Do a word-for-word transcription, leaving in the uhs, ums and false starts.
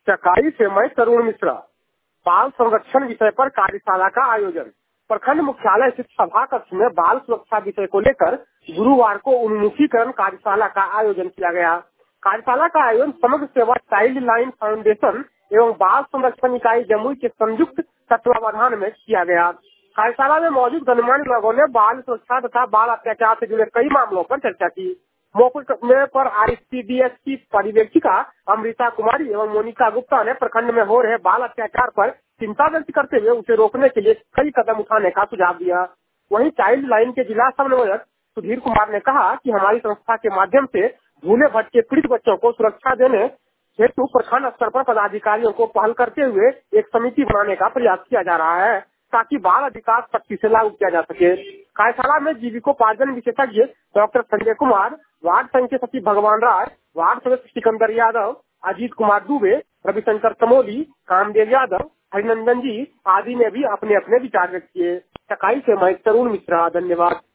चकाई से मैं तरुण मिश्रा। बाल संरक्षण विषय पर कार्यशाला का आयोजन। प्रखंड मुख्यालय स्थित सभा कक्ष में बाल सुरक्षा विषय को लेकर गुरुवार को उन्मुखीकरण कार्यशाला का आयोजन किया गया। कार्यशाला का आयोजन समग्र सेवा चाइल्ड लाइन फाउंडेशन एवं बाल संरक्षण इकाई जमुई के संयुक्त तत्वावधान में किया गया। कार्यशाला में मौजूद गणमान्य लोगों ने बाल सुरक्षा तथा बाल अत्याचार से जुड़े कई मामलों पर चर्चा की। मौके पर आईसीडीएस की पर्यवेक्षिका अमृता कुमारी एवं मोनिका गुप्ता ने प्रखंड में हो रहे बाल अत्याचार पर चिंता व्यक्त करते हुए उसे रोकने के लिए कई कदम उठाने का सुझाव दिया। वहीं चाइल्ड लाइन के जिला समन्वयक सुधीर कुमार ने कहा कि हमारी संस्था के माध्यम से भूले भटके पीड़ित बच्चों को सुरक्षा देने हेतु प्रखंड स्तर पर पदाधिकारियों को पहल करते हुए एक समिति बनाने का प्रयास किया जा रहा है ताकि बाल अधिकार सख्ती से लागू किया जा सके। कार्यशाला में जीविकोपार्जन विशेषज्ञ डॉक्टर संजय कुमार, वार्ड संघ के सचिव भगवान राय, वार्ड सदस्य सिकंदर यादव, अजीत कुमार दुबे, रविशंकर कमोली, कामदेव यादव, हरिनंदन जी आदि ने भी अपने अपने विचार व्यक्त किए। चकाई से मैं तरुण मिश्रा, धन्यवाद।